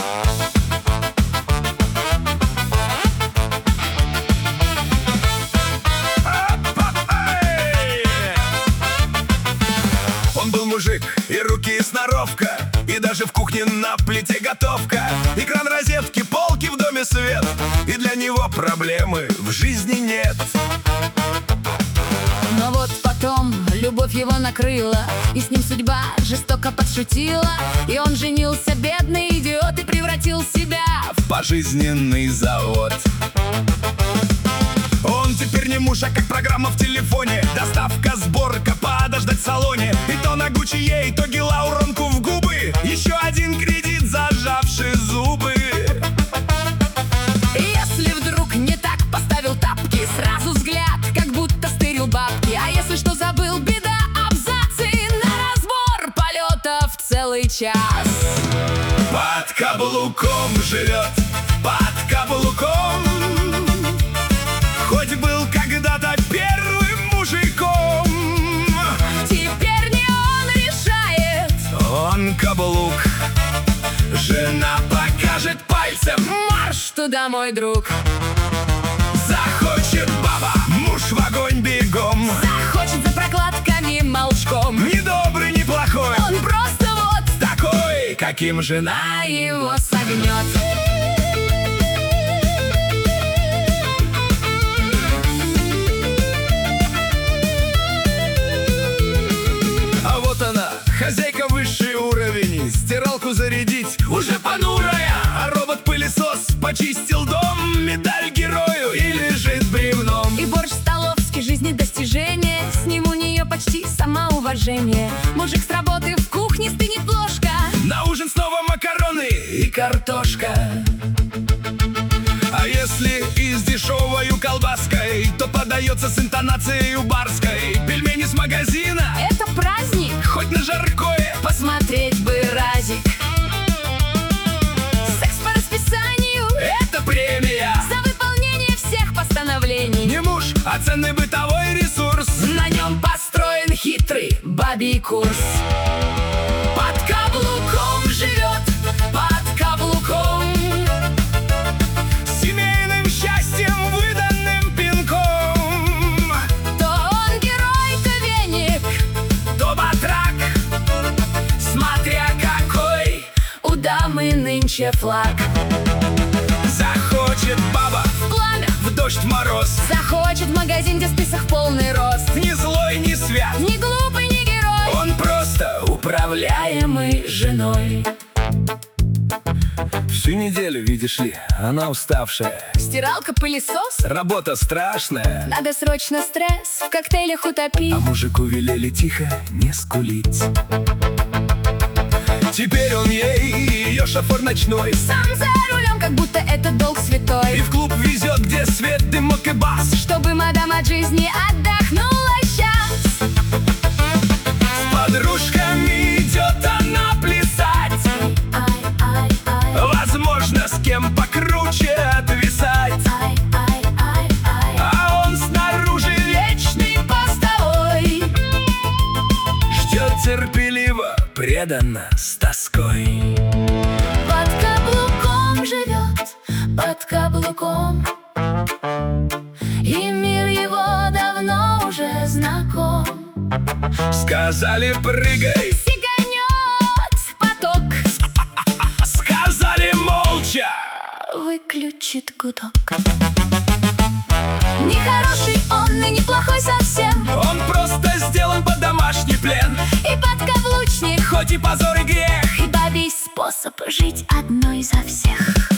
Он был мужик, и руки, и сноровка, и даже в кухне на плите готовка. Экран розетки, полки, в доме свет, и для него проблемы в жизни нет. Но вот потом любовь его накрыла, и с ним судьба жестоко подшутила. И он женился, бедный идиот, и превратил себя в пожизненный завод. Он теперь не муж, а как программа в телефоне. Доставка, сборка, подождать в салоне. И то на Гуччи ей, то гиалуронку в губы. Еще один кредит, зажавший зубы. Если вдруг не так поставил тапки, сразу взгляд, как будто стырил бабки. А если что забыл, беда, абзацы на разбор полетов целый час. Под каблуком живет, под каблуком. Хоть был когда-то первым мужиком, теперь не он решает, он каблук. Жена покажет пальцем: марш туда, мой друг. захочет баба, муж в огонь бегом. Захочет за прокладками молчком. Ни добрый, ни плохой, Он просто вот такой, каким жена его согнет. А вот она, хозяйка, высший уровень. Стиралку зарядить уже понурая, а робот-пылесос почистил дом. Медаль герою и лежит бревном. И борщ столовский, жизни достижения. С ним у нее почти самоуважение. Мужик с работы в кухне стынет ложка. На ужин снова макароны и картошка. А если и с дешевою колбаской, то подается с интонацией барской. Пельмени с магазина, Это праздник, хоть на жаркое. посмотреть бы разик. Секс по расписанию, Это премия. за выполнение всех постановлений. Не муж, а ценный бытовой ресурс. На нем построен хитрый бабий курс. Под каблуком живет, под каблуком. Семейным счастьем, выданным пинком. То он герой, то веник, То батрак, смотря какой. у дамы нынче флаг. Захочет баба Пламя в дождь, в мороз. захочет в магазин, где список полный рост. Ни злой, ни свят, Ни глупый, ни герой, он просто управляемый женой. Всю неделю, видишь ли, она уставшая. стиралка, пылесос. Работа страшная, Надо срочно стресс в коктейлях утопить. а мужику велели тихо не скулить. Теперь он ей ее шофер ночной. Сам за рулем, как будто это долг И святой. в клуб везет, где свет, дымок и бас. Чтобы мадам от жизни отдохнула сейчас. С подружками идет она плясать. Возможно, с кем покруче отвисать. А он снаружи вечный постовой. Ждет терпеливо, преданно, с тоской. Под каблуком живет, под каблуком. И мир его давно уже знаком. Сказали, прыгай, Сиганет поток, сказали, молча. выключит гудок. Не хороший он и не плохой совсем. Он просто сделан под домашний плен. И подкаблучник, Хоть и позор, и грех, и бабий способ жить одной за всех.